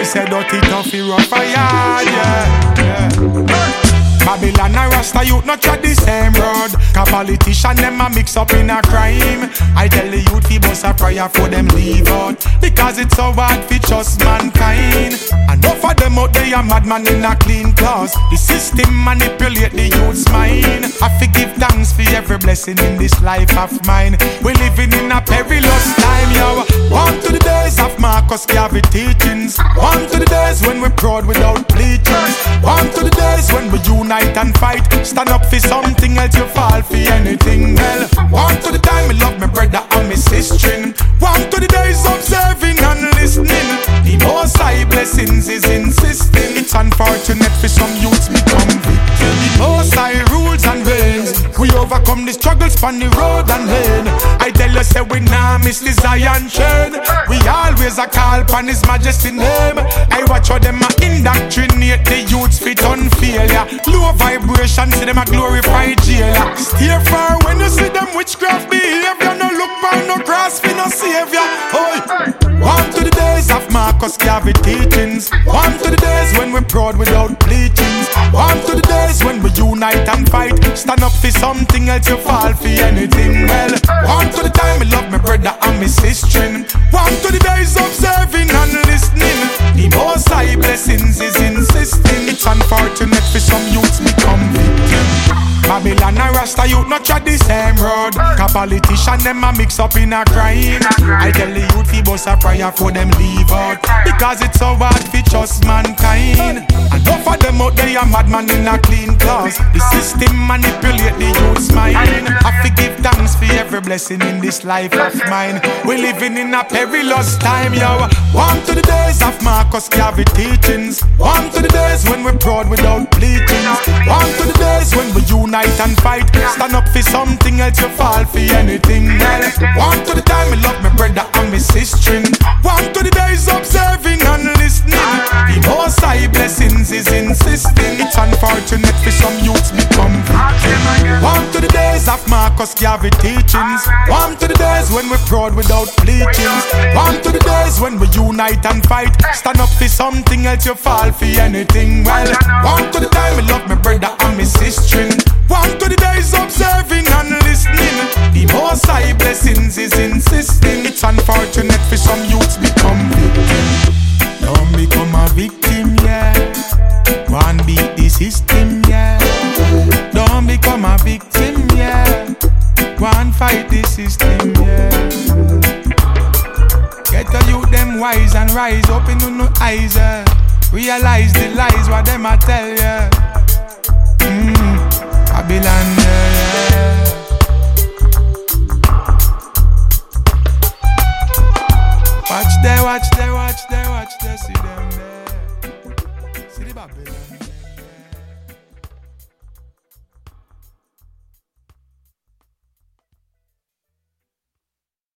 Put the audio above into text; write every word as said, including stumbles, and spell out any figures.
say dirty toughy rough a yard, yeah, yeah. Babylon and Rasta youth not tread the same road. Cause politician them a mix up in a crime. I tell the youth fi bust a prayer for them leave out. Because it's so hard fi trust mankind. Enough of them out there a madman in a clean clothes. The system manipulate the youth's mind. I forgive thanks for every blessing in this life of mine. We living in a perilous time, yo. One to the days of Marcus Garvey teachings. One to the days when we're proud without bleaching. One to the days when we unite and fight. Stand up for something else, you fall for anything. Well, one to the time, I love my brother and my sister. One to the days, observing and listening. The most high blessings is insisting. It's unfortunate for some youths become victims. The most high rules and reigns. We overcome the struggles on the road and lane. I tell you, say we nah miss the Zion chain. We always a call upon His Majesty name. I watch how them a indoctrinate the youths fit on failure. Low vibration, see them a glorify jailer. Steer far when you see them witchcraft behavior. No look for no cross for no savior. Oh, one to the days of Marcus Garvey teachings. One to the days when we're proud without bleachings. One to the days when we unite and fight. Stand up for something else, you fall for anything. Well, one to the time, I love my brother and my sister. One to the days observing and listening. The most high blessings is insisting. It's unfortunate for some youths become victims. Babylon and Rasta youth not tread the same road. Cause politician them a mix up in a crime. I tell the youth fi bust a prayer for them leave out. Because it's so hard fi trust mankind. And enough of them out there a madman in a clean clothes. The system manipulate the youth's mind. I forgive thanks for every blessing in this life of mine. We living in a perilous time, yo. One to the days of Marcus Garvey teachings. One to the days when we're proud without bleachings. One to the days when we unite and fight. Stand up for something else, you fall for anything. Well, one to the time, I love my brother and my sister. One to the days observing and listening. The most high blessings is insisting. It's unfortunate for some youths become victims. One to the days of Marcus Garvey teachings. One to the days when we're proud without bleachings. One to the days when we unite and fight. Stand up for something else, you fall for anything. Well, one to the time, I love my brother and my sister. One to the days observing and listening. The most high blessings is insisting. It's unfortunate for some youths become victims. Don't become a victim, yeah. One beat the system, yeah. Don't become a victim, yeah. One fight the system, yeah. Get the youth them wise and rise. Open your no eyes, yeah. Realize the lies what them a tell, yeah. Mm. Babylon, yeah, yeah. Watch there, watch there, watch there, watch there. See them there. See the Babylon.